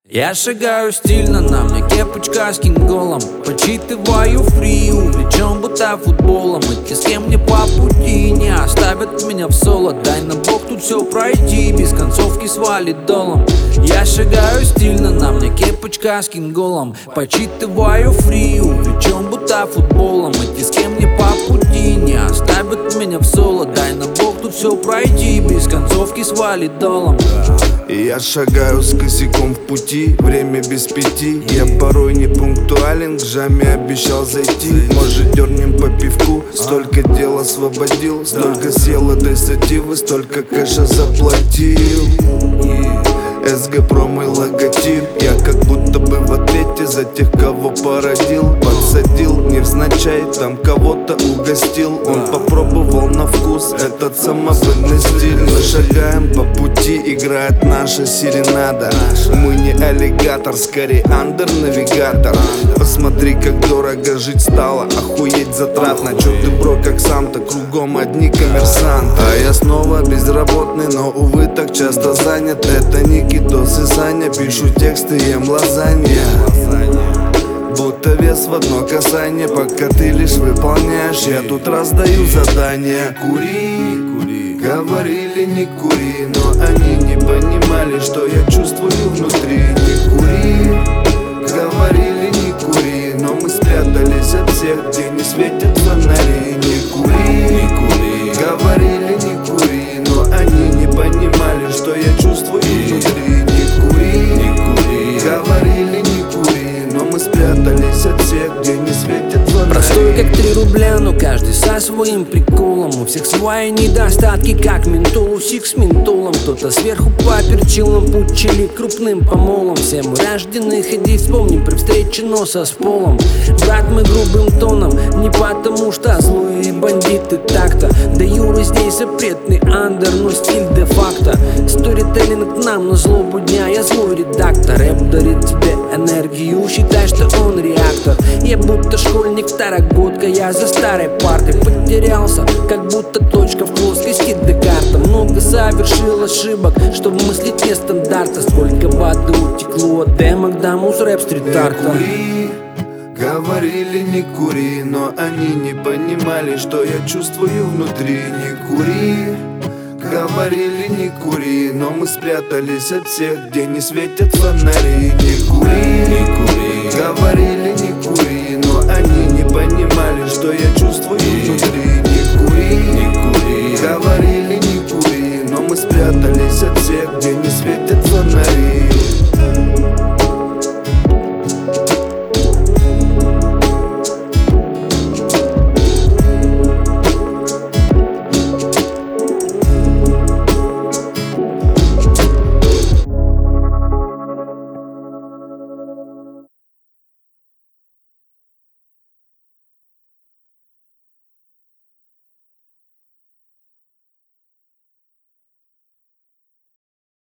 Я шагаю стильно, на мне кепочка с кинголом. Почитываю фри, увлечен будто футболом. И те, с кем мне по пути, не оставят меня в соло. Дай на бок тут все пройти, без концовки свалит долом. Я шагаю стильно, на мне кепочка с кинголом. Почитываю фри, увлечен будто футболом. И те, с кем мне по пути, не оставят меня в соло. Дай на бок тут все пройти, без концовки свалит долом. Я шагаю с косяком в пути, время без 5. Я порой не пунктуален, к жаме обещал зайти. Может, дернем по пивку, столько дел освободил. Столько съел этой сативы, столько кэша заплатил. СГ про мой логотип. Я как будто бы в ответе за тех, кого породил. Подсадил невзначай, там кого-то угостил. Он попробовал на вкус этот самобытный стиль. Мы шагаем по пути, играет наша серенада. Мы не аллигатор, скорее андер-навигатор. Посмотри, как дорого жить стало, охуеть затратно. Чё ты, бро, как сам-то, кругом одни коммерсанты. А я снова безработный, но, увы, так часто занят. Это Никитос и Саня, пишу тексты, ем лазанья. Будто вес в одно касание, пока ты лишь выполняешь, я тут раздаю задания. Кури, говорили не кури, но они не понимали, что я чувствую внутри. Не кури, говорили не кури, но мы спрятались от всех, где не светят фонари. Не кури, говорили не кури, но они не понимали, что я чувствую внутри. Не кури, говорили не кури, но мы спрятались от всех, где не светят фонари. Простой как 3 рубля, но каждый со своим приколом. У всех свои недостатки, как ментол, усик с ментолом. Кто-то сверху поперчил, нам пучили крупным помолом. Все мы рождены, ходи, вспомним при встрече носа с полом. Брат, мы грубым тоном, не потому что злые бандиты так-то. Да Юра здесь запретный андер, но стиль де-факто. Сторителлинг нам на злобу дня, я злой редактор. Рэп дарит тебе энергию, считай, что он реактор. Я будто школьник, второгодка, я за старой партой потерялся, как будто точка в плоскости Декарта. Много совершил ошибок, чтобы мыслить нестандарта. Сколько воды утекло от демок до муз рэп стрит-арта. Говорили не кури, но они не понимали, что я чувствую внутри. Не кури, говорили не кури, но мы спрятались от всех, где не светят фонари. Не кури, говорили не кури, но они не понимали, что я чувствую внутри. Не кури, говорили не кури, но мы спрятались от всех, где не светят фонари.